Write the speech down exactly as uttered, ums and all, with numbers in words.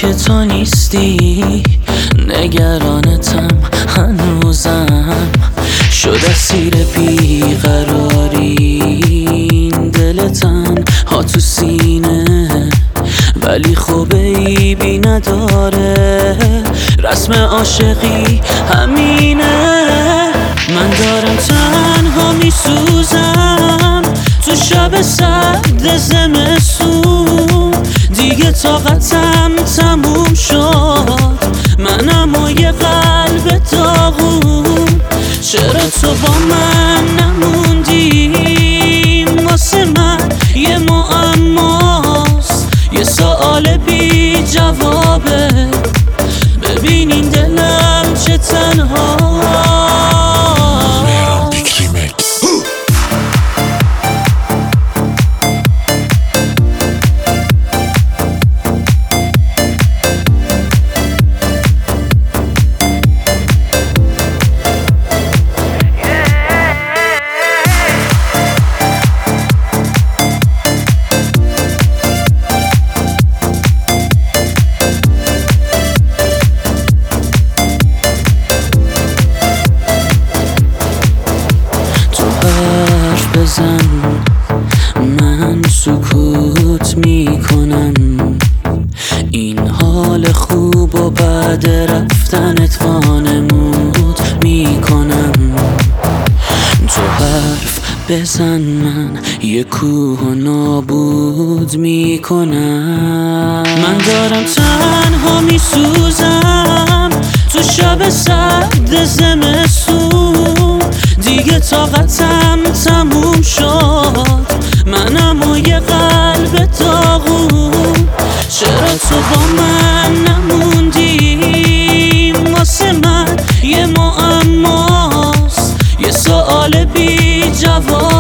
که تو نیستی نگرانتم هنوزم، شد اسیر بیقراری دل تنها تو سینه، ولی خوب عیبی نداره، رسم عاشقی همینه. من دارم تنها میسوزم تو شب سرد زمستون، دیگه طاقتم تموم شد، منم و یه قلب داغون. چرا تو با من نموندی؟ واسه من یه معماست، یه سوال بی جوابه، ببین این دلم چه تنها. بزن من سکوت میکنم، این حال خوب و بعد رفتنت وانمود میکنم. تو حرف بزن من یه کوه و نابود میکنم. من دارم تنها میسوزم تو شب سرد زمستون، دیگه طاقتم تموم شد، منم و یه قلب داغون. چرا تو با من نموندی؟ واسه من یه معماست، یه سوال بی جواب.